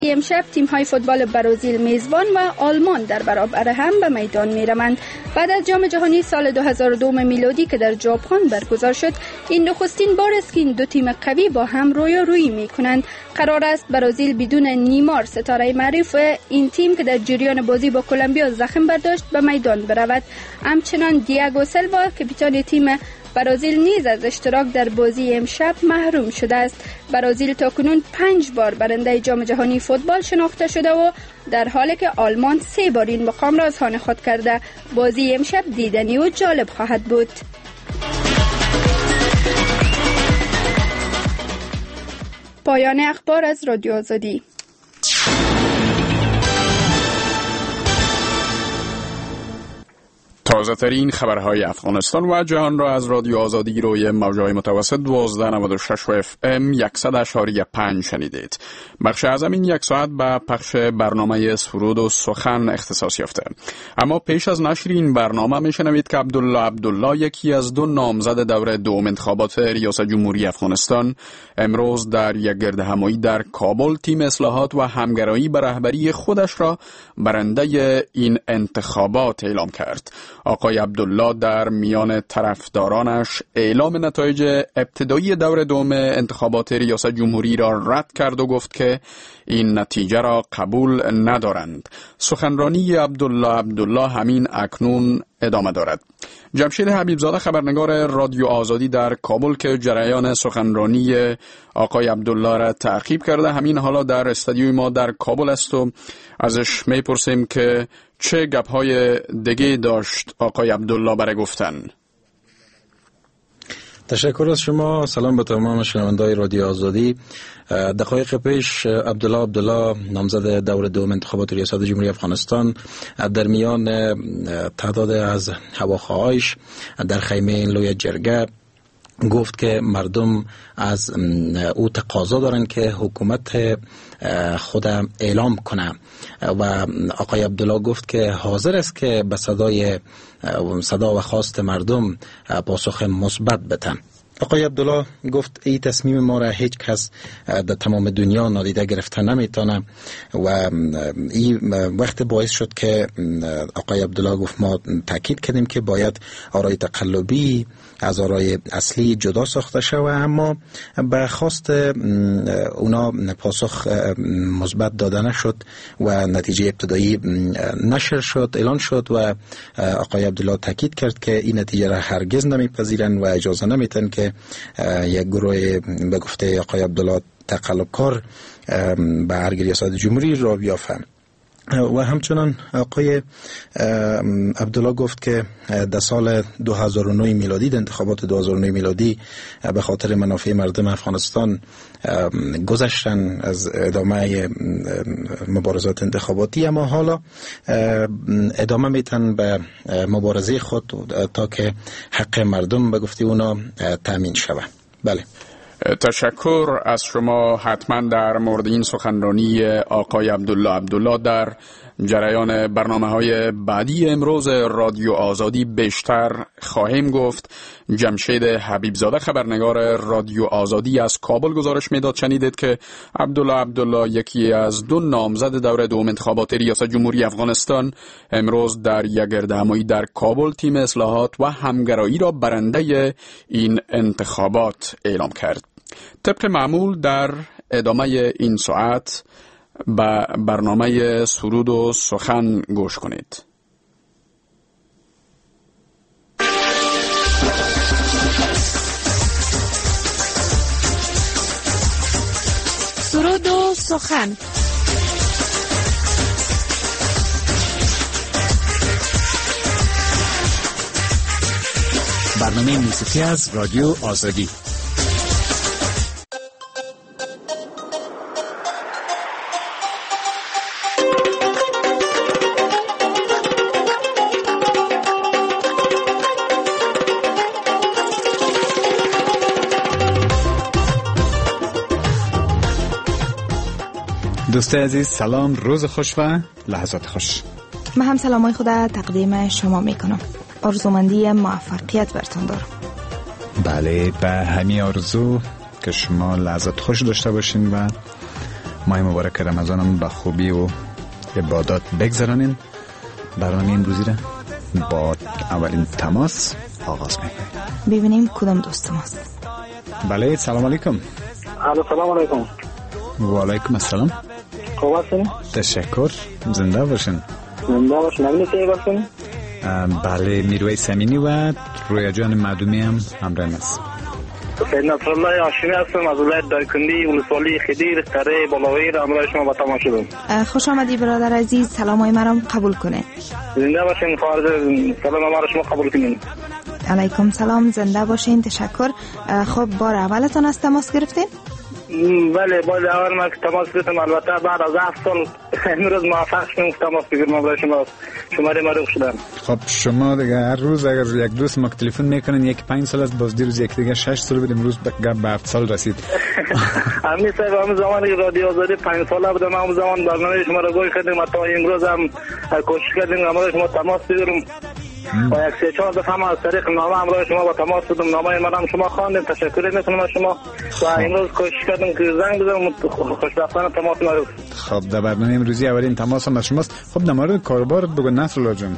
امشب تیم‌های فوتبال برزیل میزبان و آلمان در برابر هم به میدان می‌روند. بعد از جام جهانی سال 2002 میلادی که در ژاپن برگزار شد، این نخستین بار است که این دو تیم قوی با هم رویارویی می‌کنند. قرار است برزیل بدون نیمار ستاره معروف این تیم که در جریان بازی با کلمبیا زخم برداشت به میدان برود. همچنان دیاگو سیلوا کاپیتان تیم برزیل نیز از اشتراک در بازی امشب محروم شده است. برزیل تاکنون 5 بار برنده جام جهانی فوتبال شناخته شده و در حالی که آلمان 3 بار این مقام را از آن خود کرده. بازی امشب دیدنی و جالب خواهد بود. پایان اخبار از رادیو آزادی. تازه ترین خبرهای افغانستان و جهان را از رادیو آزادی روی موج‌های متوسط 1296 و FM 100.5 شنیدید. بخش اعظم این یک ساعت به پخش برنامه سرود و سخن اختصاص یافته. اما پیش از نشر این برنامه میشنوید که عبدالله یکی از دو نامزد دور دوم انتخابات ریاست جمهوری افغانستان امروز در یک گردهمایی در کابل تیم اصلاحات و همگرایی به رهبری خودش را برنده این انتخابات اعلام کرد. آقای عبدالله در میان طرفدارانش اعلام نتایج ابتدایی دور دوم انتخابات ریاست جمهوری را رد کرد و گفت که این نتیجه را قبول ندارند. سخنرانی عبدالله همین اکنون ادامه دارد. جمشید حبیبزاده خبرنگار رادیو آزادی در کابل که جریان سخنرانی آقای عبدالله را تعقیب کرده همین حالا در استودیوی ما در کابل است و ازش میپرسیم که چه گپ‌های دیگه داشت آقای عبدالله برای گفتن. تشکر از شما. سلام به تمام شنوندگان رادیو آزادی. دقایق پیش عبدالله نامزد دور دوم انتخابات ریاست جمهوری افغانستان در میان تعداد از هواخواهایش در خیمه لوی جرگه گفت که مردم از او تقاضا دارند که حکومت خود اعلام کنه و آقای عبدالله گفت که حاضر است که به صدا و خواست مردم پاسخ مثبت بده. آقای عبدالله گفت این تصمیم ما را هیچ کس در تمام دنیا نادیده گرفته نمیتونه و این وقت باعث شد که آقای عبدالله گفت ما تاکید کردیم که باید آرای تقلبی از آرای اصلی جدا ساخته شود، اما به خواست اونا پاسخ مثبت داده نشد و نتیجه ابتدایی نشر شد، اعلان شد و آقای عبدالله تاکید کرد که این نتیجه را هرگز نمیپذیرند و اجازه نمیتن که یک گروه به گفته آقای عبدالله تقلبکار به ارگ ریاست جمهوری را بیافته. و همچنان آقای عبدالله گفت که در سال 2009 میلادی در انتخابات 2009 میلادی به خاطر منافع مردم افغانستان گذشتن از ادامه مبارزات انتخاباتی، اما حالا ادامه میتن به مبارزه خود تا که حق مردم به گفته اونا تامین شود. بله. تشکر از شما. حتما در مورد این سخنرانی آقای عبدالله در جریان برنامه‌های بعدی امروز رادیو آزادی بیشتر خواهیم گفت. جمشید حبیبزاده خبرنگار رادیو آزادی از کابل گزارش میداد. شنیدید که عبدالله یکی از دو نامزد دور دوم انتخابات ریاست جمهوری افغانستان امروز در یک گردهمایی در کابل تیم اصلاحات و همگرایی را برنده این انتخابات اعلام کرد. طبق معمول در ادامه این ساعت به برنامه سرود و سخن گوش کنید. سرود و سخن. برنامه موسیقی از رادیو آزادی. دوست عزیز سلام، روز خوش و لحظات خوش. من هم سلامای خود تقدیم شما میکنم. آرزومندی موفقیت برتون دارم. بله، به همین آرزو که شما لحظات خوش داشته باشین و ماه مبارک رمضان هم به خوبی و عبادات بگذرانین. برنامه امروزی را با اولین تماس آغاز میکنیم. ببینیم کدام دوست ماست. بله، سلام علیکم. سلام علیکم. و علیکم السلام. خوب هستین؟ تشکر. زنده باشین. زنده باشین. نمی‌دونی کی باشین؟ بله، میرویس امینی و رویا جان معدومی هم همراه است. سید نصرالله هاشمی هستم از ولایت دایکنی، ولسوالی خدیر، قره بالاوی را همراه شما با تماس شدم. خوش آمدی برادر عزیز. سلامای مرا قبول کنه. زنده باشین. خارج سلام ما را شما قبول کنین. علیکم سلام. زنده باشین. تشکر. خب بار اولتون از تماس گرفتین؟ بله، بار اول ما تماس گرفتم. البته بعد از 7 سال امروز موفق شدم تماس بگیرم برای شما. شماره معروف شدم. خب شما دیگه هر روز اگر یک دوست ما تلفن میکنن یک 5 سال است، باز دیروز یک دیگه 6 سال بود، امروز به 7 سال رسید. همین صاحب همون زمانی که رادیو آزادی 5 ساله بودم، همون زمان برنامه شما را گوش کردیم، تا امروز هم کوشش کردیم همراه شما تماس بگیریم. و یک 3-4 دفعه هم از طریق نامه همراه شما با تماس بودم. نامه من هم شما خواندیم، تشکر میکنم از شما. و امروز کوشش کردیم که زنگ بزنم، خوشبختانه تماس نرسید. خب در برنامه امروزی اولین تماس هم از شماست. خب در مورد کاربارت بگو نصرالله جان.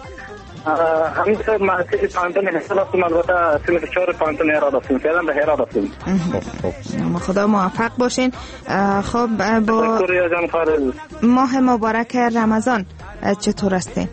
همین صاحب من سیل پانتون هستم. البته سیل 4 پانتون هرات هستم. فعلا به هرات هستم. خب خدا موفق باشین. خب با تشکر جان خارج. ماه مبارک رمضان چطور هستین؟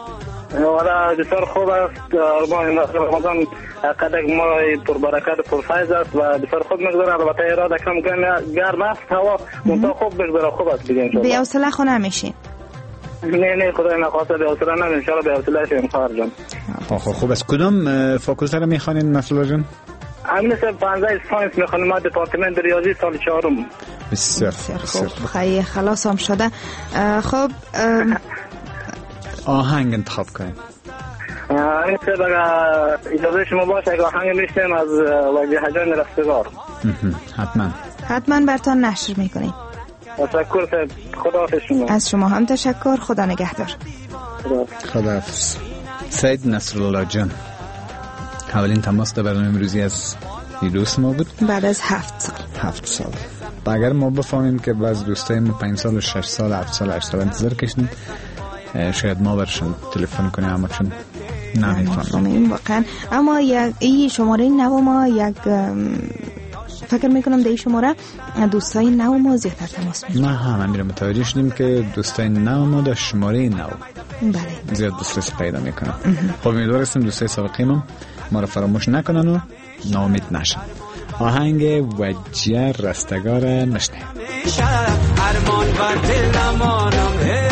ولی بسیار خوب است. ماه رمضان قدک ماه پربرکت پرفیض است و بسیار خوب میگذره. البته اراده کم گرم است، هوا منطقه خوب بگذره. خوب است دیگه انشاءالله. بی حوصله خو نمیشین؟ نه خدای نخواسته بی حوصله نمیم. انشاءالله بی حوصله شیم خواهر جان. خوب است. کدام فاکولته را میخوانین نصرالله جان؟ همین صاحب 15 ساینس میخوانم. ما دپارتمنت ریاضی سال 4. بسیار خوب. خیلی خلاص هم شده. خب آهنگ انتخاب کنیم. این صاحب اجازه شما باشه اگه آهنگ میشنیم از وجه جان رستگار. حتما برتان نشر میکنیم. تشکر صاحب. خدا شما. از شما هم تشکر. خدا نگهدار. خداحافظ. سید نصرالله جان، اولین تماس در برنامه امروزی از دوست ما بود بعد از 7 سال. اگر ما بفهمیم که بعض دوستای ما 5 سال و 6 سال 7 سال 8 سال انتظار کشیدن، شاید ما برشون تلفن کنیم اما چون نمیفهمیم واقعا. اما این شماره نو ما فکر میکنم در این شماره دوستای نو ما زیادتر تماس میگیرن. ما هم میرم متوجه شدیم که دوستای نو ما در شماره نو زیاد دسترسی پیدا میکنن. خب امیدوار هستیم دوستای سابقه ما را فراموش نکنن و ناامید نشن. آهنگ وجه رستگار نشنه. ارمان و دلمانم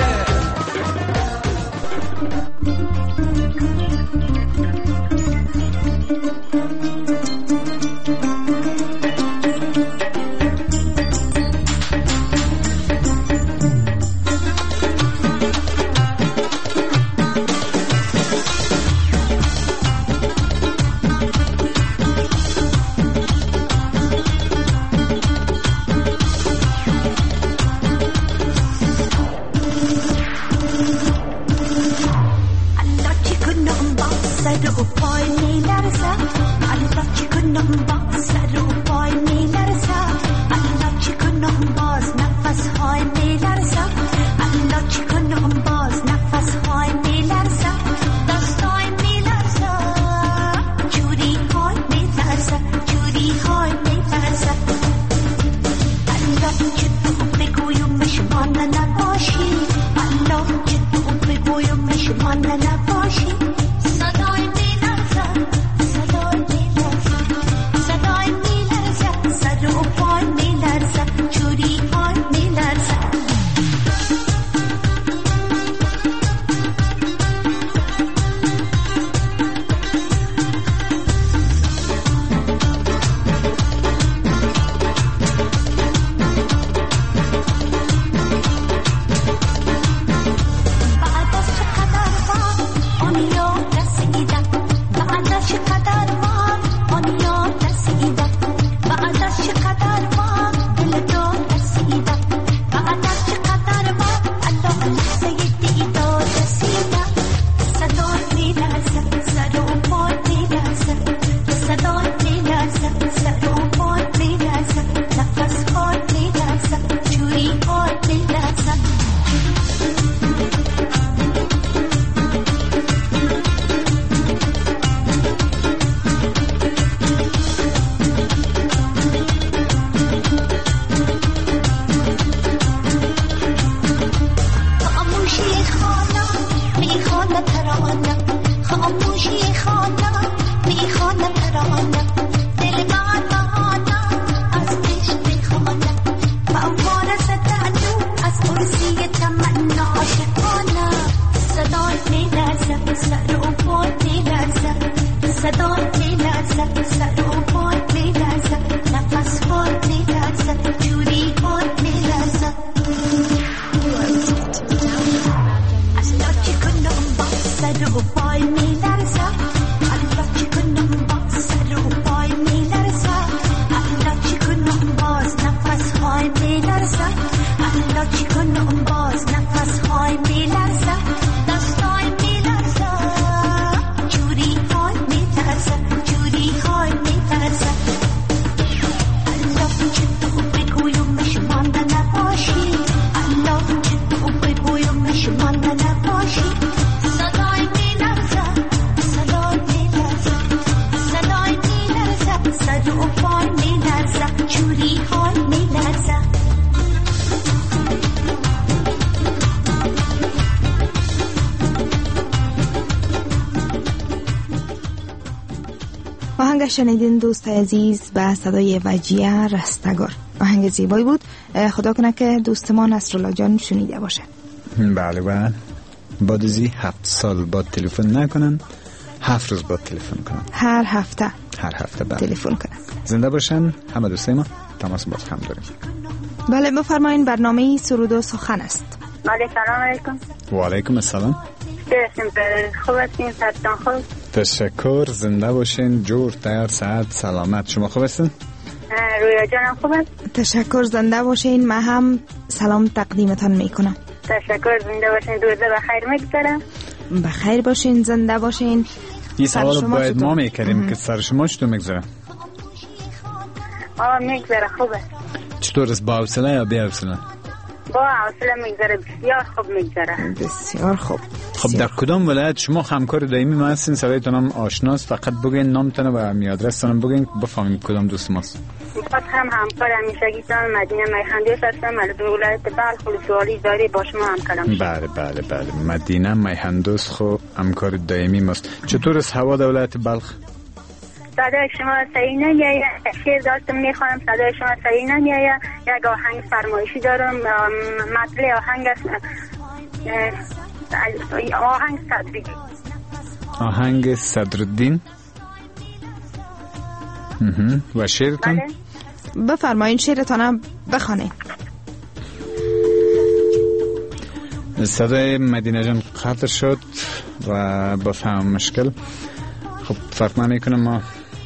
صدا میلرزد سر و پای میلرزد نفس ها میلرزد جوری ها میلرزد از لاچی کنم با سر و پای میلرزد از لاچی کنم با سر و پای میلرزد از لاچی کنم باز نفس های میلرزد از لاچی کنم باز نفس های میلرزد دستای میلرزد جوری های میلرزد جوری های میلرزد الله چه تو بگویمش مانده نباشی الله چه تو بگویمش مانده نباشی صدای میلرزد صدای میلرزد صدای میلرزد صد و پای میلرزد جوری های میلرزد آهنگ شنیدین دوست عزیز به صدای وجیه رستگار. آهنگ زیبایی بود. خدا کنه که دوست ما نصرالله جان شنیده باشه. بله بله. بعد از 7 سال بعد تلفن نکنن، 7 روز بعد تلفن کنن. هر هفته بله. تلفن کنن. زنده باشن همه دوستای ما. تماس باز هم داریم. بله بفرمایید. برنامه سرود و سخن است. بله سلام علیکم. و علیکم السلام. خوب هستین؟ صحتتان خوب؟ تشکر. زنده باشین، جور، تیار، صحت، سلامت. شما خوب هستین؟ رویا جانم خوب است؟ تشکر. زنده باشین. من هم سلام تقدیمتان میکنم. تشکر. زنده باشین. روزه بخیر میگذره. بخیر باشین. زنده باشین. این سوال باید ما میکردیم که سر شما چطور میگذره؟ میگذره خوبه. چطور است؟ با حوصله یا بی حوصله؟ با حوصله میگذره. بسیار خوب میگذره. بسیار خوب. خب در کدام ولایت شما همکار دائمی ما هستین؟ صدایتون هم آشناست. فقط بگین نامتون و آدرستون بگین بفهمیم کدام دوست ماست. باز هم همکار همیشگیتان مدینه میهندوست هستم. از ولایت بلخ سوالی داری با شما همکارم. بله مدینه میهندوست خو همکار دائمی ماست. چطور است هوا در ولایت بلخ؟ صدای شما صحیح نمیاد. شعر داشتم میخوانم صدای شما صحیح نمیاد. یک آهنگ فرمایشی دارم. مطلع آهنگ است آهنگ صدرالدین. آهنگ صدرالدین. و شعرتون؟ بله. بفرمایید شعرتان بخوانید. صدای مدینه جان قطع شد و بفهم مشکل. خب فرق نمیکنه. ما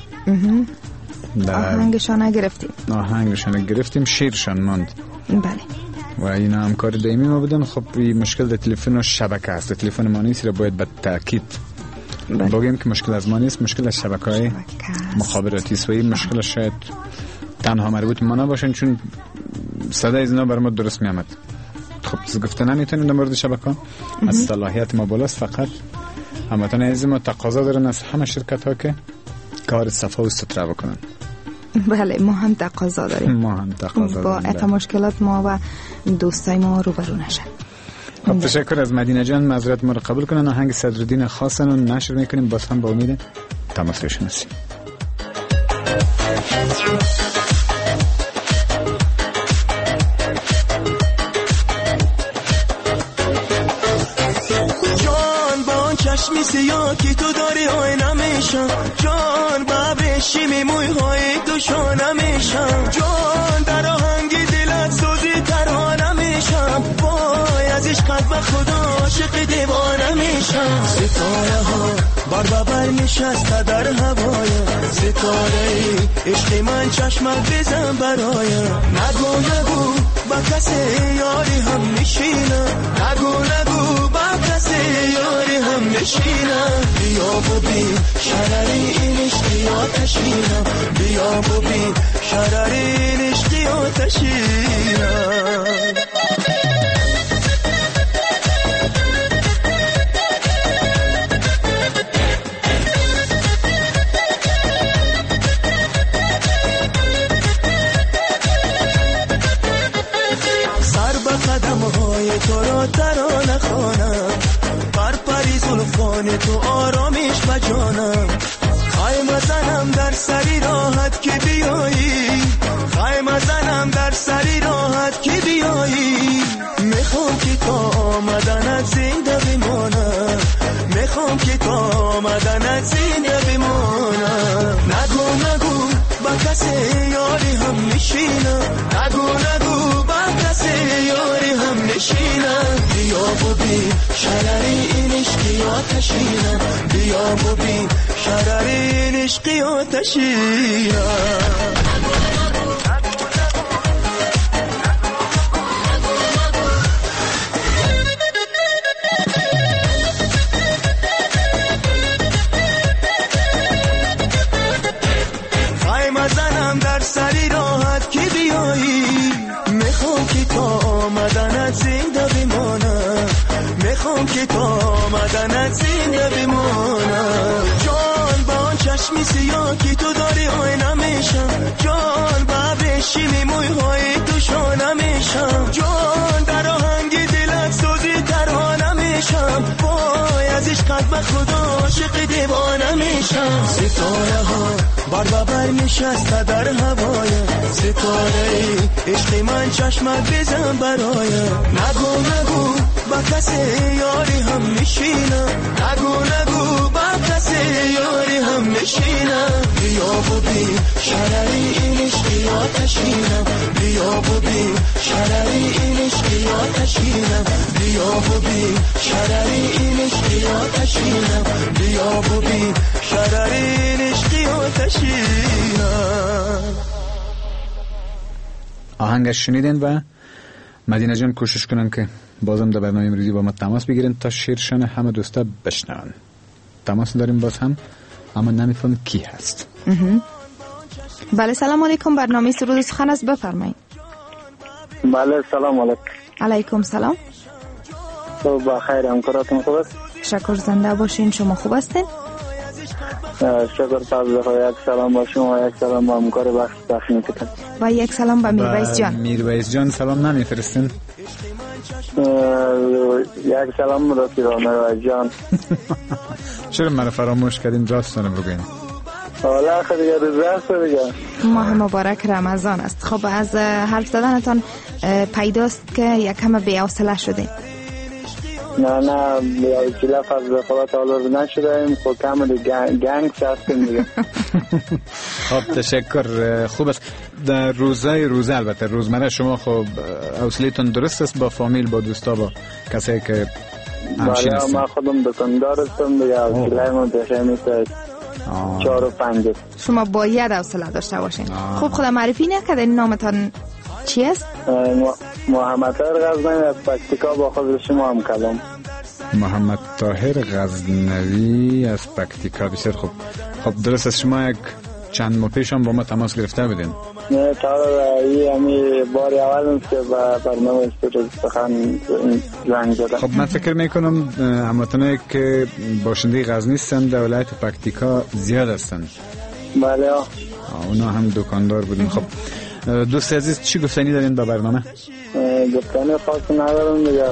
آهنگشان گرفتیم شیرشان ماند. بله. و اینا همکار دائمی ما بودن. خب این مشکل در تلفن و شبکه است. تلفن ما نیست، باید به تاکید بگیم که مشکل از ما نیست، مشکل از شبکه‌های مخابراتی است و این مشکل شاید تنها مربوط ما نباشن چون صدای از اینا بر ما درست میامد. خب گفته نمیتونیم در مورد شبکه از صلاحیت ما بالاست. فقط همتون از ما تقاضا دارن از همه شرکت ها که کار صفا و ستره بکنن. بله ما هم تقاضا داریم. با اتا مشکلات ما و دوستای ما روبرو نشن. خب تشکر از مدینه جان. معذرت ما رو قبول کنن. آهنگ صدرالدین خاصن رو نشر میکنیم. باز هم با امید تماس شناسی. جان با اون چشمی سیاه که تو داری آینه میشم. جان با بشیمی موی های تو شانه میشم. جان در آهنگی دلت سوزی ترانه میشم. وای از عشقت به خدا عاشق دیوانه میشم. ستاره ها بر نشسته در هوای. ستاره ای عشق من چشمت بزن برای. نگو با کسی یاری هم میشینم. نگو با کسی یاری هم میشینم. بیا ببین شرری این عشقی آتشینم. بیا ببین شرری این عشقی آتشینم. قدم‌های تو را ترانه خوانم. پری زلفان تو آرامش و جانم. خواهیم زنم در سری راحت که بیایی. خواهیم زنم در سری راحت که بیایی. میخوام که تا آمدنت زنده بمانم. میخوام که تا آمدنت زنده بمانم. کسی یاری هم نشینم نگو نگو با کسی یاری هم نشینم بیا ببین شرری این عشقی آتشینم بیا ببین شرری این عشقی آتشینم سری راحت که بیایی میخوام که تا آمدنت زنده بمانم میخوام که تا آمدنت زنده بمانم جان با آن چشمی سیاه که تو داری آینه میشم جان با بشیمی موی های تو شانه میشم جان در آهنگ دلت سوزی ترانه میشم وای از عشقت به خدا عاشق دیوانه میشم ستاره ها بر نشسته در هوای ستاره ای عشق من چشمت بزن برای نگو نگو با کسی یاری هم نشینم نگو نگو با کسی یاری هم نشینم بیا ببین شرری این عشقی آتشینم بیا ببین شرری این عشقی آتشینم بیا ببین شرری این عشقی آتشینم بیا ببین شرری این عشقی آتشینم. آهنگش شنیدین و مدینه جان کوشش کنن که بازم در برنامه امروزی با ما تماس بگیرین تا شیرشن همه دوستا بشنون. تماس داریم باز هم اما نمیفهم کی هست. بله سلام علیکم، برنامه سرود سخن است، بفرمایید. بله سلام علیکم. علیکم سلام. تو بخیر، همکاراتون خوب است؟ شکر، زنده باشین. شما خوب هستین؟ شکر فضل خدا. یک سلام با شما و یک سلام با همکار بخش تکنیکتون و یک سلام با میرویس جان. میرویس جان سلام نمیفرستین؟ یک سلام راستی با میرویس جان. چرا من فراموش کردین؟ راستانه بگوین. حالا خیلی دیگه روز است دیگه. ماه مبارک رمضان است. خب از حرف زدنتان پیداست که یک کم بی‌حوصله شدین. نه بی‌حوصله فضل خدا تعالی نشدیم، خب کم گنگ هستیم دیگه. خب تشکر. خوب است. در روزه البته روزمره شما خب حوصله‌تون درست است با فامیل، با دوستا، با کسایی که همشین هستن؟ بله، من خودم دکاندار هستم دیگه. حوصله من بخیر میشه 4 و 5. شما باید حوصله داشته باشین. خب خدا معرفی نکردین، نامتان چی است؟ محمد طاهر غزنوی از پکتیکا. با خود شما هم کلام. محمد طاهر غزنوی از پکتیکا. بسیار خوب. خب درست است، شما یک چند ماه پیش هم با ما تماس گرفته بودین؟ نه این همی باری اول که با برنامه سرود سخن زنگ زدم. خب من فکر میکنم هموطنایی که باشنده غزنی هستند در ولایت پکتیکا زیاد هستند. بله اونا هم دکاندار بودن. خب دوست عزیز چی گفتنی دارین با برنامه؟ گفتنی خاصی ندارم دیگه.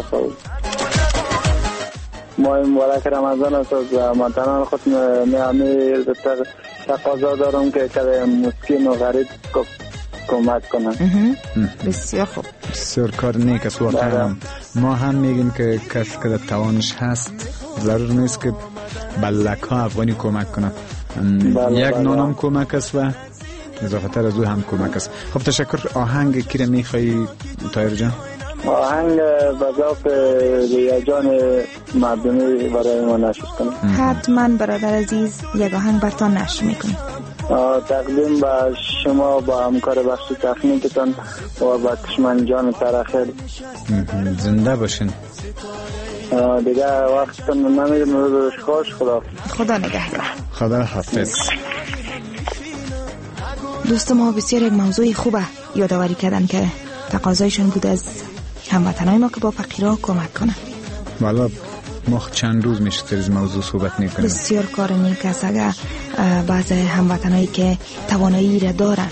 ما مبارک رمضان است و هموطنان خود همی تقاضا دارم که کده مسکین و غریب کمک کنن. بسیار خوب، بسیار کار نیک است. واقعا ما هم میگیم که کسی که توانش هست ضرور نیست که بلک ها افغانی کمک کنن. یک نانم کمک است و اضافه تر از او هم کمک است. خب تشکر. آهنگ کی را میخوایی طاهر جان؟ آهنگ بذاف ریاجان مردمی برای ما نشر کنیم. حتما برادر عزیز یک آهنگ برتان نشر میکنیم. تقدیم به شما با همکار بخش تکنیکتان و با کشمن جان ترخیر. زنده باشین. دیگه وقتتون نمیدیم. روز خوش. خدا نگهدار. خدا حافظ. دوست ما بسیار یک موضوع خوبه یادآوری کردن که تقاضایشون بود از هموطنای ما که با فقیرها کمک کنن. والا ما چند روز میشه در این موضوع صحبت میکنیم. بسیار کار نیک است. اگر بعض هموطنایی که توانایی را دارن،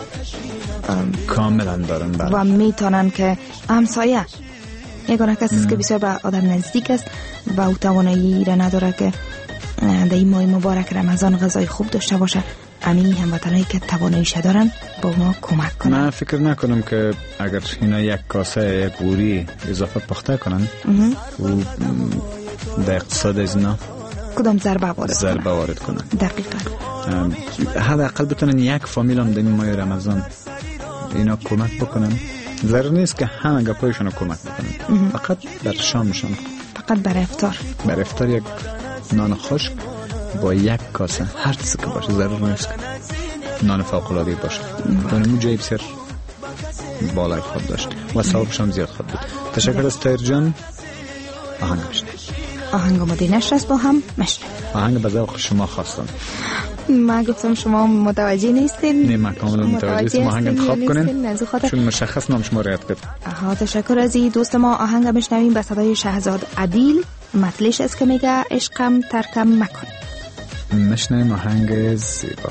کاملا دارن و میتونن که همسایه یگانه کسی است که بسیار به آدم نزدیک است و او توانایی را نداره که در این ماه مبارک رمضان غذای خوب داشته باشه، همین هموطنایی که تواناییش دارن با ما کمک کنن. من فکر نکنم که اگر اینا یک کاسه یک قوری اضافه پخته کنن و در اقتصاد از اینا کدام ضربه وارد کنن. دقیقاً. حداقل بتونن یک فامیل هم در این ماه رمضان اینا کمک بکنن. ضرور نیست که همه گپایشون رو کمک بکنن، فقط در شامشون، فقط برای افطار. برای افطار یک نان خشک با یک کاسه هر چیزی که باشه، ضرور نیست که نان فوق‌العاده باشه. اون جای بسیار بالای خود داشت و ثوابش هم زیاد خود بود. تشکر از تایر جان. آهنگ بشنید. آهنگ آماده نشست با هم مشنید. آهنگ به ذوق شما خواستم. ما گفتم شما متوجه نیستین. نه، من کاملا متوجه هستم. آهنگ انتخاب کنین چون مشخص نام شما رعایت کرد. تشکر از این دوست ما. آهنگ بشنویم به صدای شهزاد عدیل. مطلعش است که میگه عشقم ترکم مکن. مشنویم آهنگ زیبا.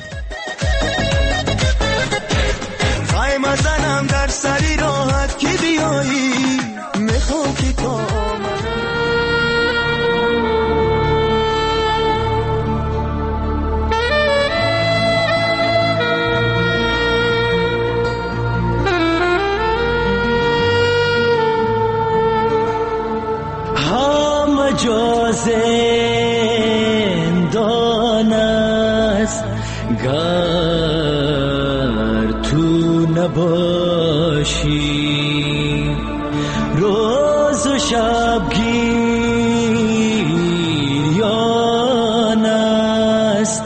خواهیم زنم در سری راحت که بیایی، میخوام که تو هم جا زندان است گر تو نباشی، روز و شب گریان است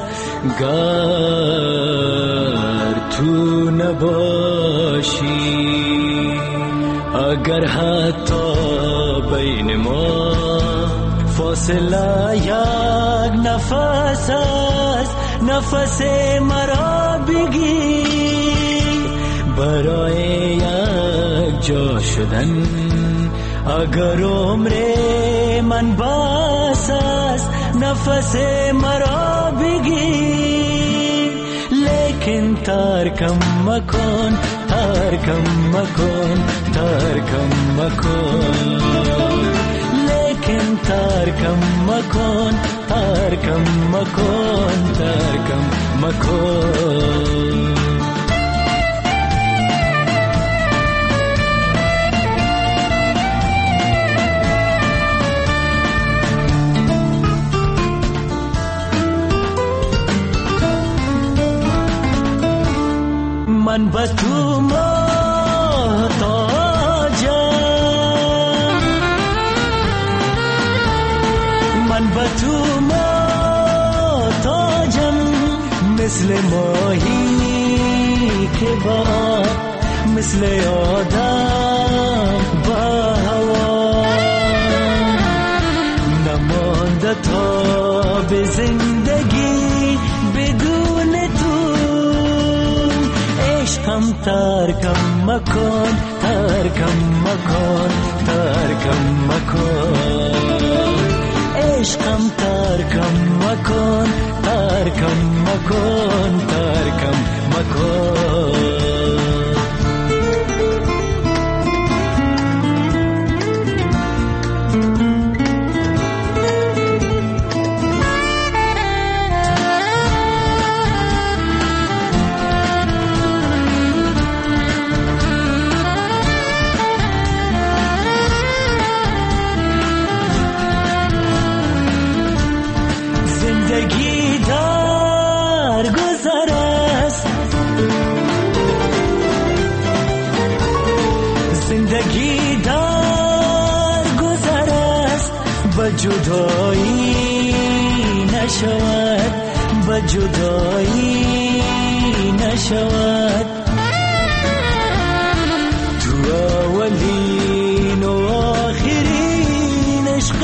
گر تو نباشی. اگر حتی بین ما فاصله یک نفس است، نفس مرا بگیر برای یک جا شدن. اگر عمر من بس است، نفس مرا بگیر. لیکن ترکم مکن، ترکم مکن، ترکم مکن. لیکن ترکم مکن، ترکم مکن، ترکم مکن. من به تو محتاجم، من به تو محتاجم، مثل ماهی که با مثل آدم با هوا. نمانده تا به زندگی بدون تو. عشقم ترکم مکن، ترکم مکن، ترکم مکن. عشقم ترکم مکن، ترکم مکن، ترکم مکن. زندگی در گذر است، زندگی در گذر است. به جدایی نشود، به جدایی نشود. تو اولین و آخرین عشق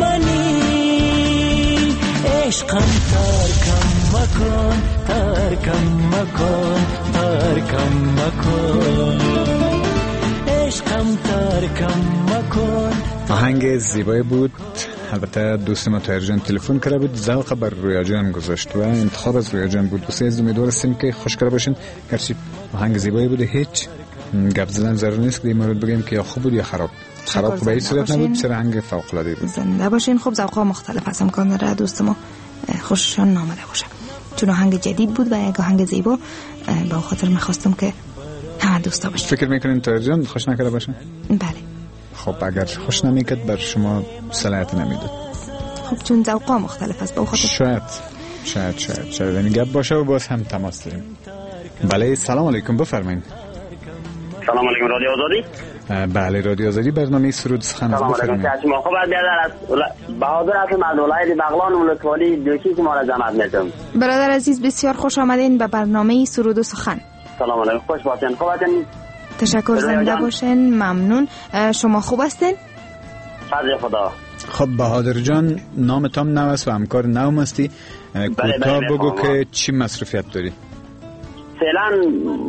منی. عشقم ترکم مکن، ترکم مکن، ترکم مکن. عشقم ترکم مکن. آهنگ زیبایی بود. البته دوست ما تایر جان تلفن کرده بود، ذوق بر رویا جان گذاشت و انتخاب از رویا جان بود. بسیار امیدوار هستیم که خوش کرده باشین. گرچه آهنگ زیبایی بوده، هیچ گپ زدن ضرور نیست که این مورد بگیم که یا خوب بود یا خراب. خراب به این صورت نبود، بسیار آهنگ فوق العاده بود. زنده باشین. خب ذوق‌ها مختلف هست، امکان داره دوست ما خوششان نامده باشه. چون آهنگ جدید بود و یک آهنگ زیبا، با خاطر می‌خواستم که همه دوستا باشن. فکر می‌کنین تایر جان خوش نکرده باشه؟ بله. خب اگر خوش نمیکرد بر شما صلاحیت نمیداد. خب چون ذوقا مختلف است به خاطر شاید این گپ باشه و باز هم تماس داریم. بله سلام علیکم، بفرمایید. سلام علیکم رادیو آزادی. بله رادیو آزادی، برنامه سرود سخن. سلام علیکم. شما خوب از بهادر هستم از ولایت بغلان ولسوالی دوشی که ما را جمع می‌کنم. برادر عزیز بسیار خوش آمدین به برنامه سرود و سخن. سلام علیکم، خوش باشین. خوب هستین؟ تشکر، زنده باشین. ممنون. شما خوب هستین؟ فضل خدا. خب بهادر جان، نام تام نو است و همکار نو هستی. کوتاه بگو که چی مصروفیت داری؟ فعلا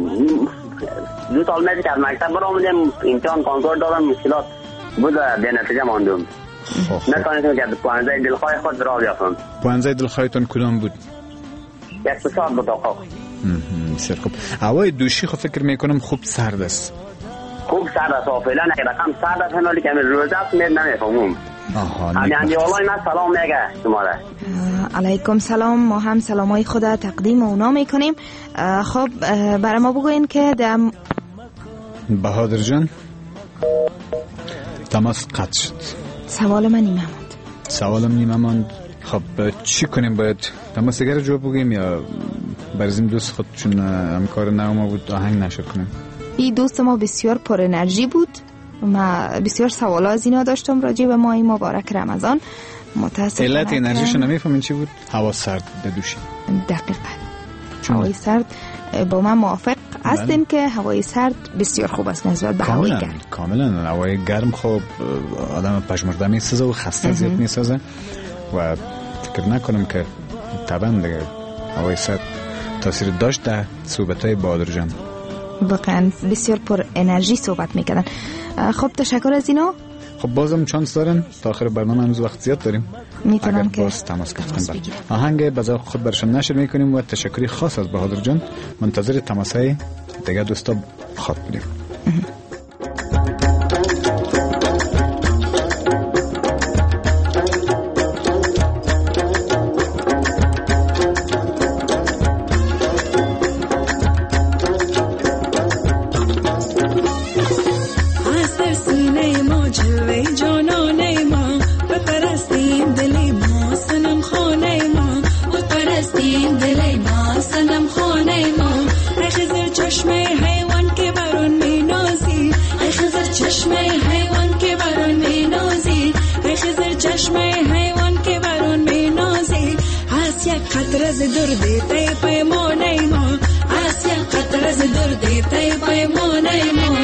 2 سال میشه که از مکتب برآمدم، امتحان کنکور دادم، مشکلات بود به نتیجه ماندم. نتونستم که پوانزه دلخواه خود را بیافتم. پوانزه دلخواهتان کدام بود؟ اقتصاد بود آقا. بسیار خوب. هوای دوشی خب فکر میکنم خوب سرد است. خوب سرد است، فعلا رقم سرد است، ولی که روز است نمیفهمم. همین والله من سلام میگه شما را. علیکم سلام. ما هم سلامای خود تقدیم اونا میکنیم. خب برای ما بگوین که بهادر جان تماس قطع شد. سوال من نیمه ماند. سوالم نیمه ماند. خب چی کنیم؟ باید تماس دیگر جواب بگیم یا برزیم دوست خود چون همکار نو ما بود آهنگ نشر کنیم؟ این دوست ما بسیار پر انرژی بود. ما بسیار سوالا از اینا داشتم راجع به ماه مبارک رمضان. متاسفانه علت انرژیشو نمیفهمین چی بود؟ هوا سرد بدوشی. دقیقاً هوای سرد. با من موافق هستین که هوای سرد بسیار خوب است نسبت به هوای گرم. کاملا هوای گرم خب آدم پشمرده میسازه و خسته زیاد میسازه و فکر نکنم که طبعا دیگه هوای سرد تاثیر داشت در صحبت‌های بهادر جان. واقعا بسیار پر انرژی صحبت میکردن. خب تشکر از اینا. خب بازم چانس دارن تا آخر برنامه هنوز وقت زیاد داریم، میتونن که باز تماس بگیرن. آهنگ بذات خود برشان نشر میکنیم و تشکری خاص از بهادر جان. منتظر تماسهای دیگه دوستا خواب بودیم. قطرز درد تی پیمانه ما آسیا قطرز درد تی پیمانه ما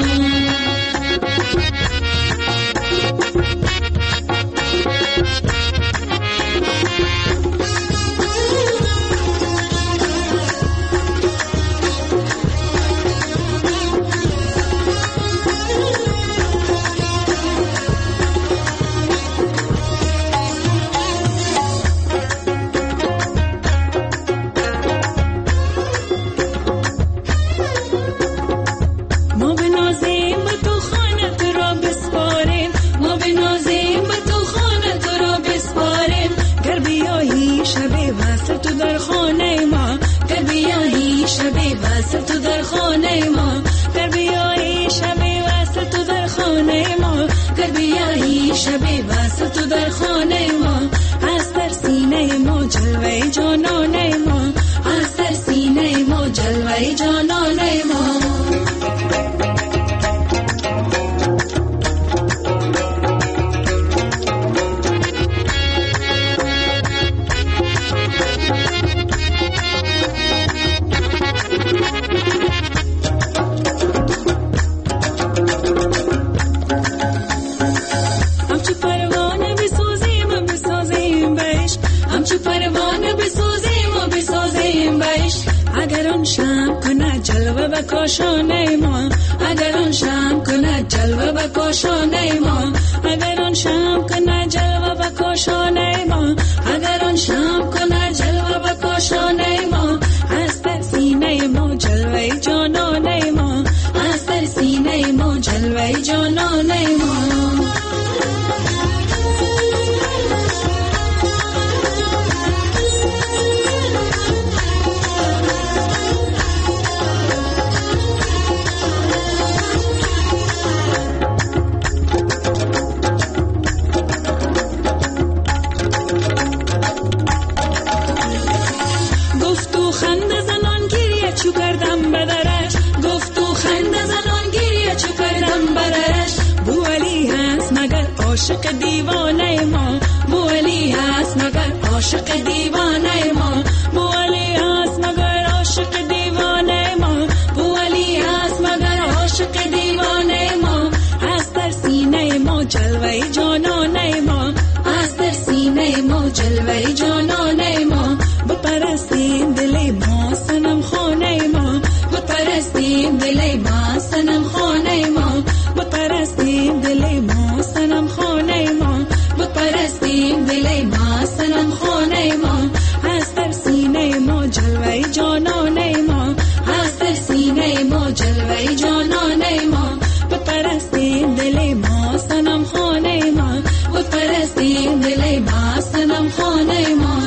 عاشق دیوانه ما بولی هست مگر عاشق دیوانه ما بولی هست مگر عاشق دیوانه ما بولی هست مگر عاشق دیوانه ما هست در سینه ما جلوه جانانه ما هست در سینه ما جلوه جانانه ما بپرستیم دل ما صنم خانه ما بپرستیم دل ما صنم خانه ما بپرستیم دل ما صنم خانه ما بپرستیم دل ما صنم خانه ما هست در سینه ما جلوه جانانه ما هست در سینه ما جلوه جانانه ما بپرستیم دل ما صنم خانه ما بپرستیم دل ما صنم خانه ما.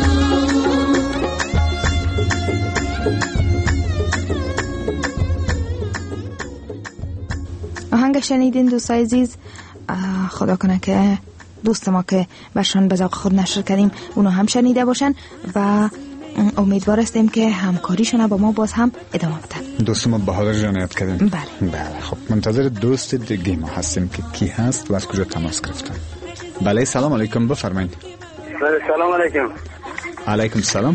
آهنگ شنیدین دوستای عزیز. خدا کنه که دوست ما که برشان به ذوق خود نشر کردیم اونو هم شنیده باشن و امیدوار هستیم که همکاریشون با ما باز هم ادامه بدن. دوست ما بهادر جان یاد کردیم. بله. خب منتظر دوست دیگه ما هستیم که کی هست و از کجا تماس گرفتن. بله سلام علیکم بفرمایید. سلام علیکم. علیکم سلام.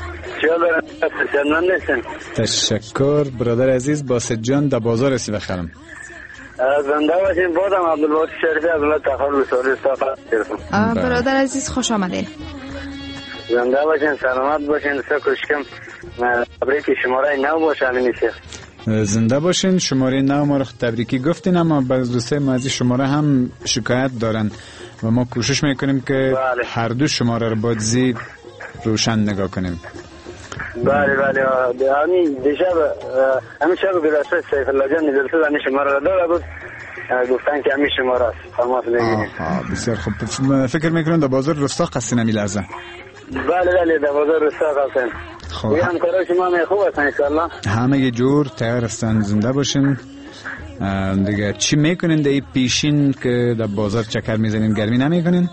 تشکر برادر عزیز. باسط جان در بازار هستی بخرم. زنده باشین. بازم عبدالباسط شریفی از ولایت تخار سوری استفاده کردم. برادر عزیز خوش آمدین. زنده باشین، سلامت باشین. سکوشکم تبریک شماره 9 باشه میشه. زنده باشین. شماره 9 ما رو تبریکی گفتین، اما بعض دوستای ما از شماره هم شکایت دارن و ما کوشش میکنیم که هر دو شماره رو باید زید روشن نگاه کنیم. بله همین شب گذشته سیف الله جان نزلته و همین شماره را داره بود، گفتن که همین شماره است. تماس بگیریم. بسیار خوب. فکر میکنم در بازار رستاق هستین همین لحظه؟ بله در بازار رستاق هستن. خب یه همکارای شما همه خوب هستن انشاءالله؟ همه یه جور تیار هستن. زنده باشین. دیگه چی میکنین در پیشین که در بازار چکر میزنین؟ گرمی نمیکنین؟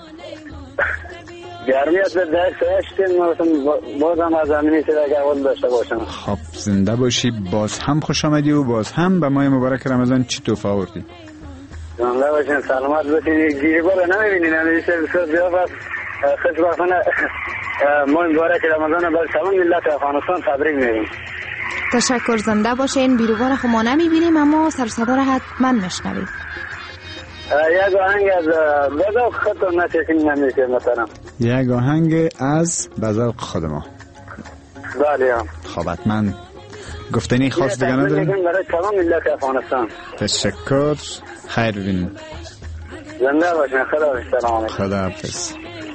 گرمی هست در سهشتین باز هم از زمینی سیده که اول داشته باشم. خب زنده باشی. باز هم خوش آمدی و باز هم به ماه مبارک رمضان چی توفه آوردی؟ زنده باشین، سلامت باشین. گیری باره نمیبینین همیشه بسیار زیاد است. خوشبختانه ماه مبارک رمضان بر تمام ملت افغانستان تبریک میگیم. تشکر. زنده باشین. بیروبار خود ما نمیبینیم اما سر صدا را حتما میشنوید. یک آهنگ از بذوق خودتون نتیشین نمیشه مثلا. یک آهنگ از بذوق خود ما. بله. خب حتما گفتنی خاص دیگه نداریم؟ برای تمام ملت افغانستان. تشکر. خیر ببینیم. زنده باشین. خدا حافظ. سلام علیکم. خدا حافظ.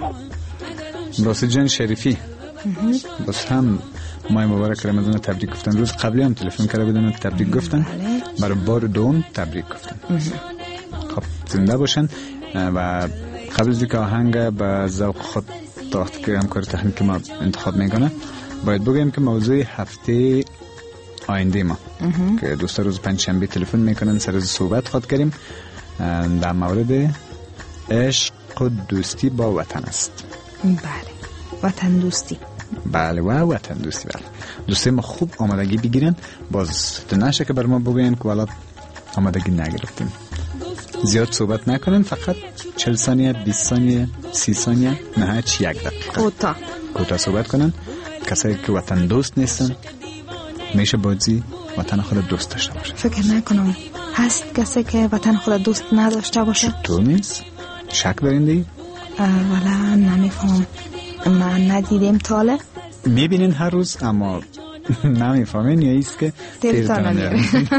باسط جان شریفی بس هم ماه مبارک رمضان تبریک گفتن. روز قبلی هم تلفن کرده بودن تبریک گفتن. برای بار دوم تبریک گفتن. خب زنده باشن. و قبل از اینکه آهنگ به ذوق خود وقتی که همکار تکنیکی ما انتخاب میکنه باید بگیم که موضوع هفته آینده ما که دوستا روز پنجشنبه تلفن میکنن سر از صحبت خود کردیم در مورد عشق و دوستی با وطن است. بله وطن دوستی. بله و وطن دوستی. بله دوستی ما خوب آمادگی بگیرن. باز تو نشه که بر ما بگوین که ولات آمادگی نگرفتیم. زیاد صحبت نکنن، فقط 40 ثانیه 20 ثانیه 30 ثانیه نهایت 1 دقیقه کوتاه صحبت کنن. کسایی که وطن دوست نیستن میشه بازی وطن خود دوست داشته باشه. فکر نکنم هست کسی که وطن خود دوست نداشته باشه. تو نیست؟ شک دارین دی؟ والا نمیفهم. من ندیدم تاله. میبینین هر روز اما نمیفهمین یا ایست که تیرتان نمیره.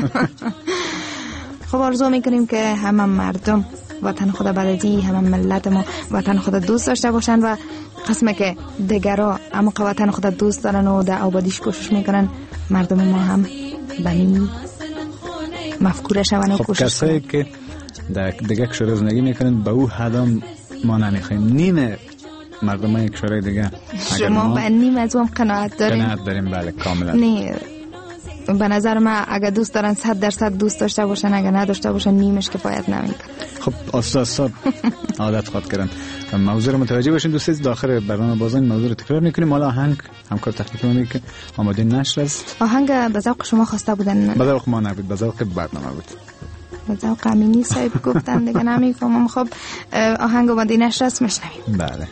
خب آرزو میکنیم که همه مردم وطن خود بلدی، همه ملت ما وطن خود دوست داشته باشن و قسمه که دیگرها اما وطن خود دوست دارن و در آبادیش کوشش میکنن مردم ما هم بنی مفکوره شون و کوشش کنن. کسایی که دیگه کشور زندگی میکنن به او حدام ما نمیخوایم. نیمه مردم های کشورهای دیگه شما به نیم از هم قناعت داریم؟ بله کاملا. نه به نظر من اگه دوست دارن 100% دوست داشته باشن، اگه نداشته باشن نیمش کفایت نمیکنه. خب آستا عادت خود کردن. موضوع رو متوجه باشین دوستان. داخل برنامه بازن موضوع رو تکرار میکنیم. حالا آهنگ همکار تکنیکی ما میگه که آماده نشر است. آهنگ به ذوق شما خواسته بودن؟ به ذوق ما نبود، به ذوق برنامه بود. ذوق امینی صاحب گفتن دیگه نمیفهمم. خب آهنگ اومدی نشرس میشنویم. بله.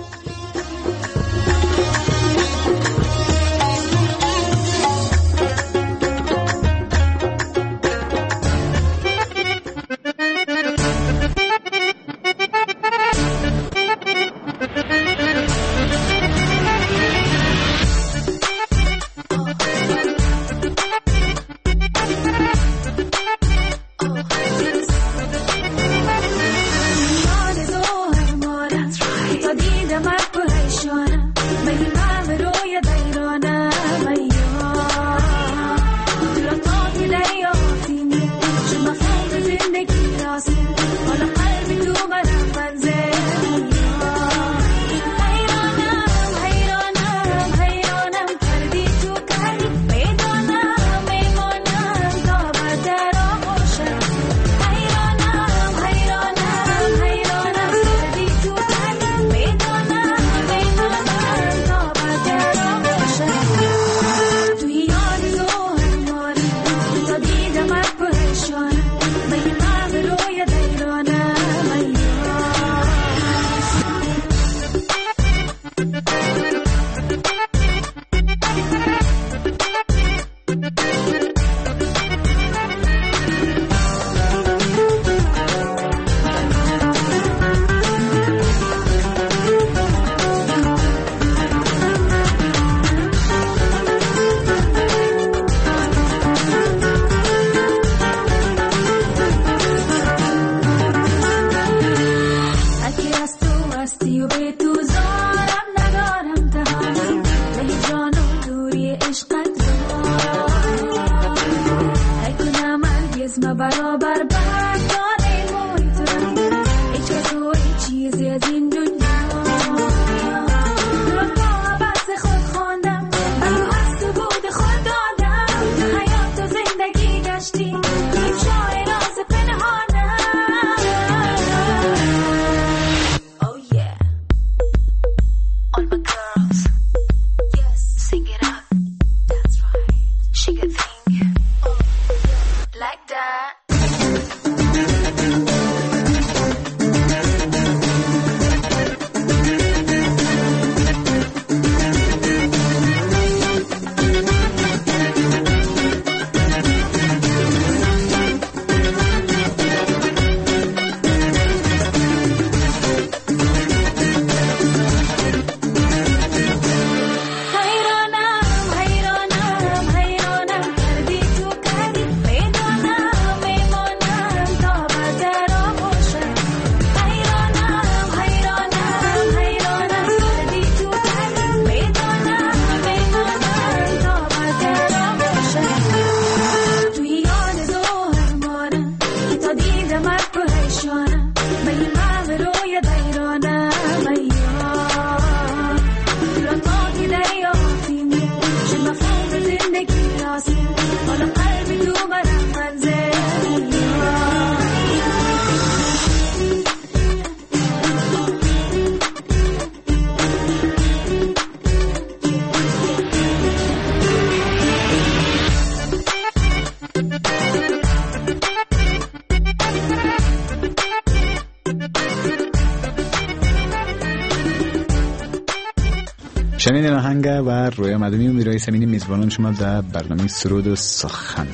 شنیدین آهنگ و رویا مدنی و میرای سمینی میزبانان شما در برنامه سرود و سخن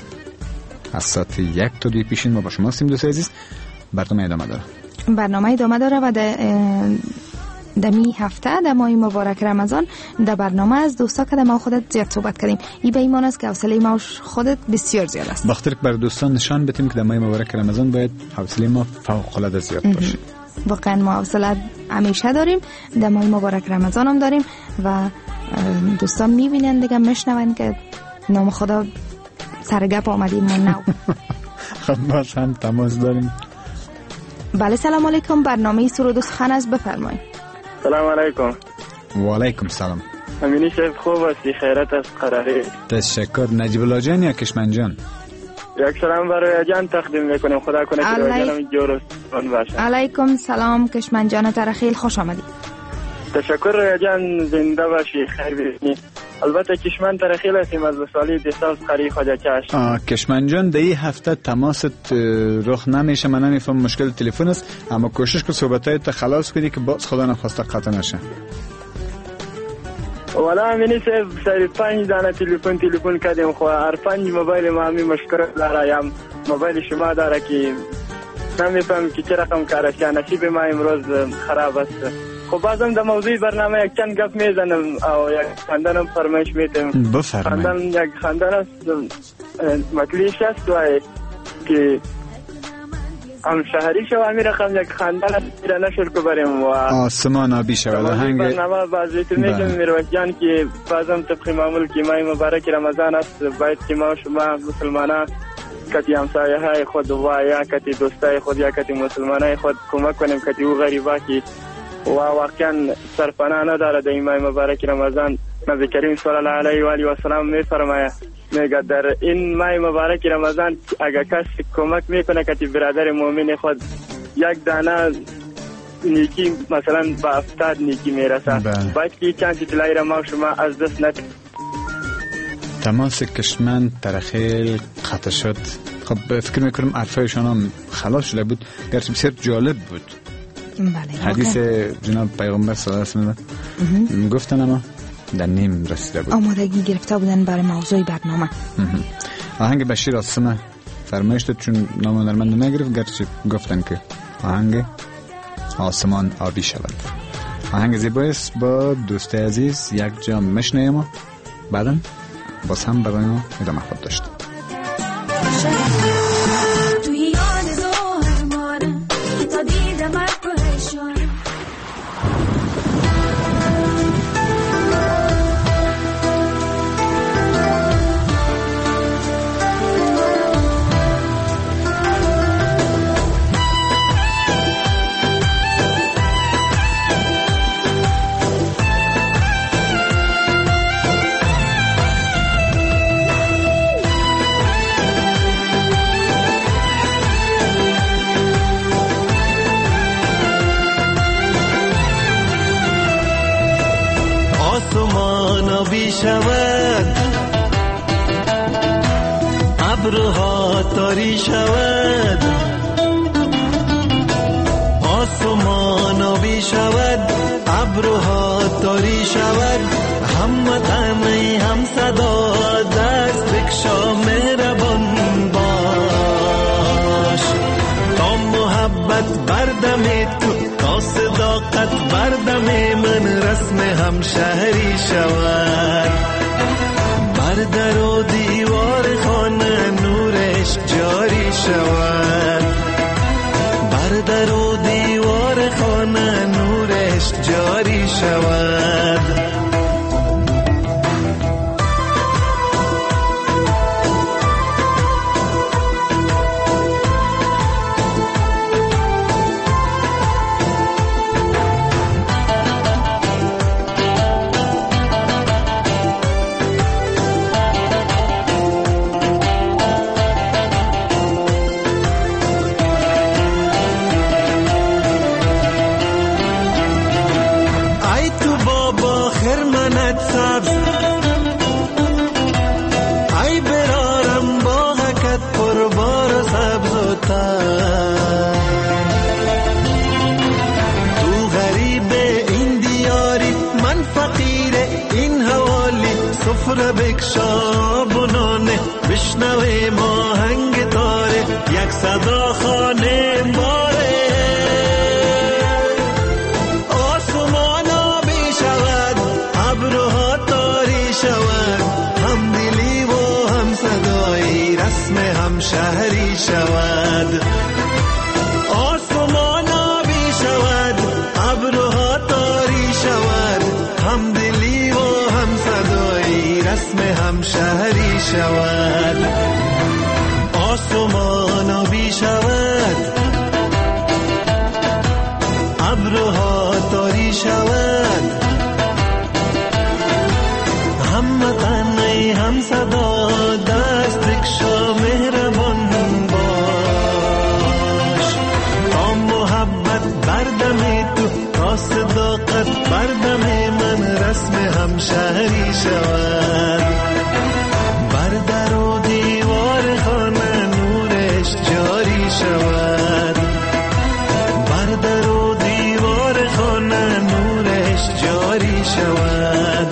از ساعت 1 تا 2 پیشین ما با شما هستیم. دوست عزیز برنامه ادامه داره و در می هفته در ماه مبارک رمضان در برنامه از دوستا که ما خودت زیاد صحبت کردیم. این به ایمان است که حوصله ما خودت بسیار زیاد است. بخاطر که بر دوستان نشان بدیم که در ماه مبارک رمضان باید حوصله ما فوق العاده زیاد باشه. واقعا ما حوصله همیشه داریم، در ماه مبارک رمضان هم داریم و دوستان میبینن دیگه میشنون که نام خدا سرگپ آمدیم ما نو. خب ما هم تماس داریم. بله سلام علیکم، برنامه سرود و سخن است، بفرمایید. سلام علیکم. و علیکم سلام. امینی شیف خوب هستی؟ خیرت از قراری. تشکر. نجیب الله جان یا کشمن جان؟ یک سلام برای جان تقدیم میکنیم، خدا کنه که روی جانم جور باشه. علیکم سلام کشمن جان، تر خیلی خوش آمدید. تشکر روی جان، زنده باشی، خیر ببینی. البته کشمن ترخیل هستیم از وسالی دیساز خری خواجه چشت. کشمن جان در این هفته تماست رخ نمیشه، من نمیفهم مشکل تلفن است، اما کوشش که صحبتای تا خلاص کنی که باز خدا نخواسته قطع نشه. والا امینی صاحب سری 5 دانه تلفن کردیم، خو هر 5 موبایل ما همی مشکل داره، یا موبایل شما داره که نمیفهم که چه رقم کارش، نصیب ما امروز خراب است. خب بازم در موضوع برنامه یک چند گپ میزنم او یک خواندنم فرمایش میتم. بفرمایید. خواندن یک خواندن است مکلیش است و که هم شهری شو امیر رقم یک خواندن است میره نشر که بریم و آسمان آبی شود آهنگ برنامه بازی تو میگم میروش جان که بازم طبق معمول که ماه مبارک رمضان است، باید که ما شما مسلمانان کتی همسایه های خود و یا کتی دوستای خود یا کتی مسلمانای خود کمک کنیم کتی او غریبا که و واقعا سرپناه نداره در این ماه مبارک رمضان. نبی کریم صلی الله علیه و آله و سلام میفرماید میگه در این ماه مبارک رمضان اگر کسی کمک میکنه کتی برادر مؤمن خود یک دانه نیکی مثلا با 70 نیکی میرسه، باید که چند اطلاعی را ما شما از دست ندید. تماس کشمن ترخیل قطع شد. خب فکر میکنم عرفایشان هم خلاص شده بود، گرچه بسیار جالب بود. بله. حدیث جناب پیغمبر صلی الله علیه و سلم گفتن اما در نیم رسیده بود. آمادگی گرفته بودن برای موضوع برنامه. آهنگ بشیر آسمه فرمایش داد چون نام هنرمند نگرفت، گرچه گفتن که آهنگ آسمان آبی شود. آهنگ زیبایی است، با دوست عزیز یک جا مشنیم و بعدم باز هم برای ما ادامه خود داشت. شود ابرها تاری شود، آسمان آبی شود ابرها تاری شود، هم وطنی هم صدا دست بکشا مهربان باش، تا محبت بردم تو تا صداقت بردم من رسم هم شهری شود، بر در و دیوار خانه نورش جاری شود، بر در و دیوار خانه نورش جاری شود. بکشا بنانه بشنوه ماهنگ تاره یک صدا خانه باره، آسمان آبی شود ابرها تاری شود، هم دلی و هم صدایی رسم هم شهری شود، آسمان آبی شود ابرها تاری شود، هم دلی و هم صدایی رسم هم شهری شود، آسمان آبی شود ابرها تاری شود، هم وطنی هم صدا دست بکشا مهربان باش، تا محبت بردم تو تا صداقت بردم من رسم همشهری شود. بر در و دیوار خانه نورش جاری شود. بر در و دیوار خانه نورش جاری شود.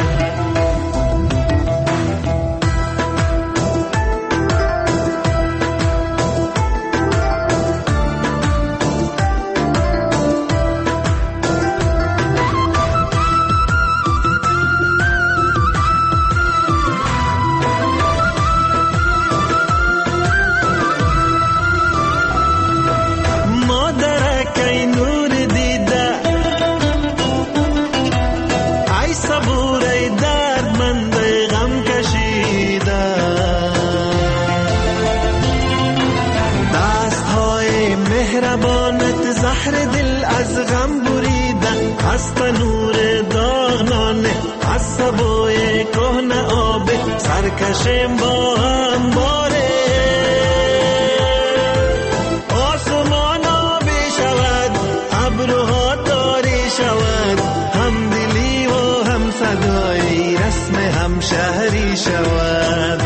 سرکشیم با هم باره آسمان آبی شود ابروها تاری شود هم دلی و هم صدای رسم همشهری شود.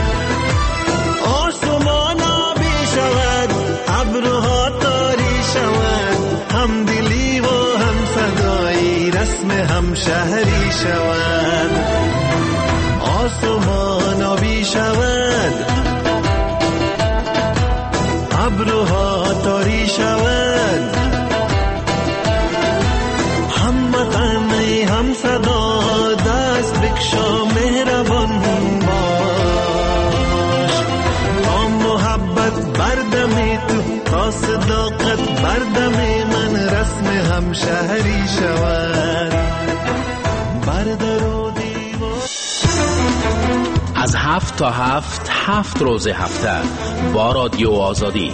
آسمان آبی شود ابروها تاری شود هم دلی و هم صدای رسم همشهری شود. آسمان آبی شود ابروها تاری شود هم وطنی هم صدا دست بکشا مهربان باش. تا محبت بردم تو تا صداقت بردم من رسم همشهری شود. بردارو از 7 تا 7 روز هفته با رادیو آزادی.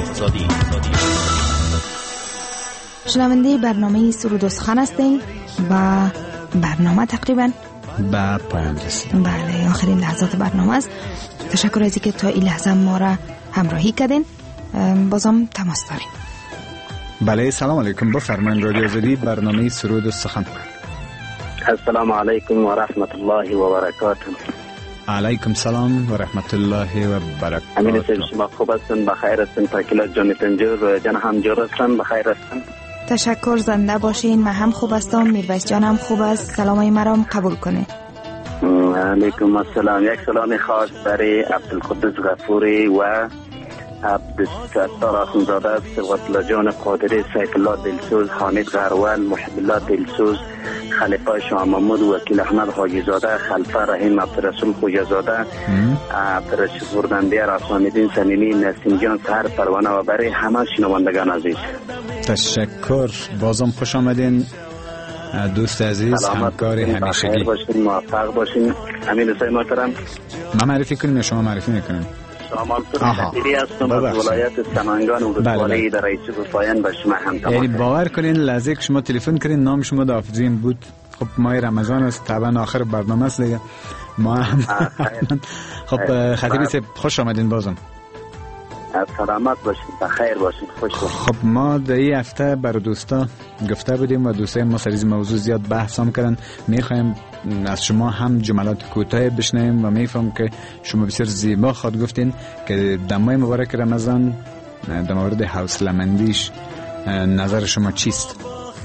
شنونده برنامه سرود و سخن هستین و برنامه تقریبا به پایان رسید. بله آخرین لحظات برنامه است. تشکر از اینکه تا این لحظه ما را همراهی کردین. بازم تماس داریم. بله سلام علیکم، بفرمایید رادیو آزادی برنامه سرود و سخن. السلام علیکم و رحمت الله و برکاته. علیکم سلام و رحمت الله و برکاته. امین صاحب شما خوب هستین؟ بخیر هستین؟ پاکیلا جان تنجور و جان هم جور هستن؟ بخیر هستن؟ تشکر، زنده باشین. من هم خوب هستم، میرویس جان هم خوب است. سلامای مرا قبول کنه. علیکم السلام. یک سلام خاص برای عبدالقدس غفوری و عبدالستار آخونزاده، ثروت جان قادری، سیف الله دلسوز، حامد غروال، محب الله دلسوز، خلیفه شاه محمود، وکیل احمد حاجی زاده، خلیفه رحیم عبدالرسول خوجا زاده، عبدالرشید وردندیار، اسماندین صمیمی، نسیم جان، سهر پروانه و برای همه شنوندگان عزیز تشکر. بازم خوش آمدین دوست عزیز، همکار همیشگی. بخیر باشین، موفق باشین. امین صاحب محترم، ما معرفی کنیم یا شما معرفی میکنیم؟ شمال خطیبی هستم از ولایت سمنگان و رودخانه در رئیس پایان به شما هم تماس. یعنی باور کنین لحظه که شما تلفن کردین نام شما دافزین بود. خب ماه رمضان است، طبعا آخر برنامه است دیگه. ما هم خب خطیبی صاحب خوش آمدین بازم. سلامت باشین، بخیر باشین، خوش باشین. خب ما در این هفته برای دوستا گفته بودیم و دوستای ما سر این موضوع زیاد بحث هم کردن. میخوایم از شما هم جملات کوتاه بشنویم و میفهم که شما بسیار زیبا خود گفتین که در ماه مبارک رمضان در مورد حوصله‌مندیش نظر شما چیست؟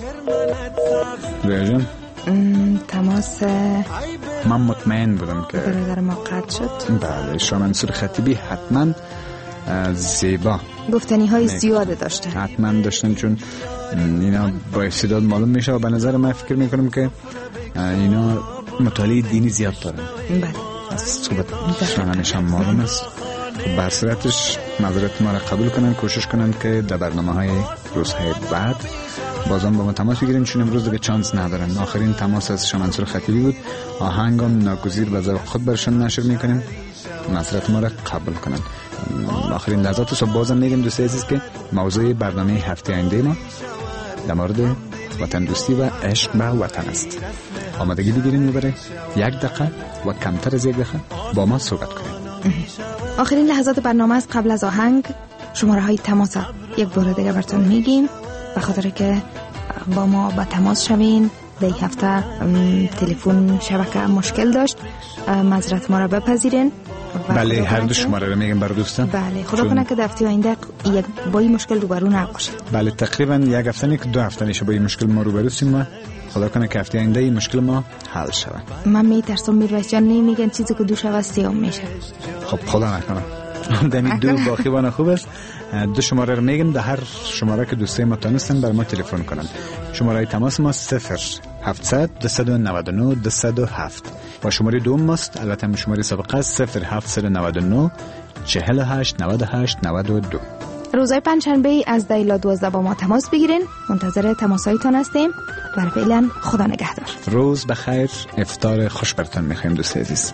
رویا جان تماس من مطمئن بودم که برادر ما قطع شد. بله شما منصور خطیبی حتما زیبا گفتنی های زیاده داشته، حتما داشتن، چون اینا با استعداد معلوم میشه و به نظر من فکر میکنم که اینا مطالعه دینی زیاد دارن. بله از صحبت شما معلوم است. بر صورتش معذرت ما را قبول کنن، کوشش کنن که در برنامه‌های روزهای بعد بازم با ما تماس بگیرین، چون امروز دیگه چانس ندارن. آخرین تماس از شما منصور خطیبی بود. آهنگم ناگزیر به ذوق خود برشون نشر میکنیم، معذرت ما را قبول کنن. آخرین لحظات صبح بازم میگم دوستای عزیز که موضوع برنامه هفته آینده ما در مورد وطن دوستی و عشق به وطن است. آمادگی بگیرین برای 1 دقیقه و کمتر از 1 دقیقه با ما صحبت کنیم. آخرین لحظات برنامه است. قبل از آهنگ شماره های تماس یک بار دیگه براتون میگیم، به خاطر که با ما به تماس شوین. در این هفته تلفن شبکه مشکل داشت، معذرت ما را بپذیرین. بله، هر دو شماره رو میگم برای دوستان. بله، خدا کنه که دفعه آینده با این مشکل روبرو نباشه. بله، تقریبا یک هفته نیست که 2 هفته نیشه با این مشکل ما روبرو شیم. خدا کنه که هفته آینده این مشکل ما حل شود. من میترسم میرویس جان نمیگن چیزی که 2 شب است 3 میشه. خب خدا نکنه. دمی 2 باقیبانه خوب است. 2 شماره رو میگم، در هر شماره که دوستای ما تونستن بر ما تلفن کنن. شماره تماس ما 0700 299 207 و شماره دوم ماست، البته هم شماره سابقه 0799 48 98 92. روزهای پنجشنبه از دیلا 12 با ما تماس بگیرین. منتظر تماسایتان هستیم. برای فعلا خدا نگهدار. روز بخیر، افطار خوش براتون میخوایم دوست عزیز.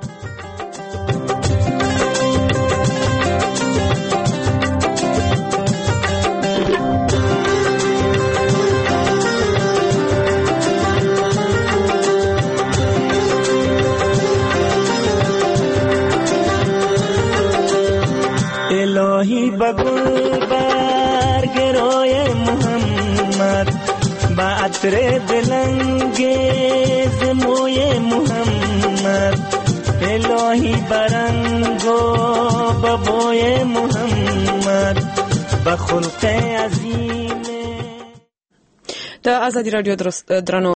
الهی بگل برگرای محمد، با عطر دلنگیز موی محمد. الهی برنگو بابای محمد، با خلق عظیم. د آزادی رادیو درنو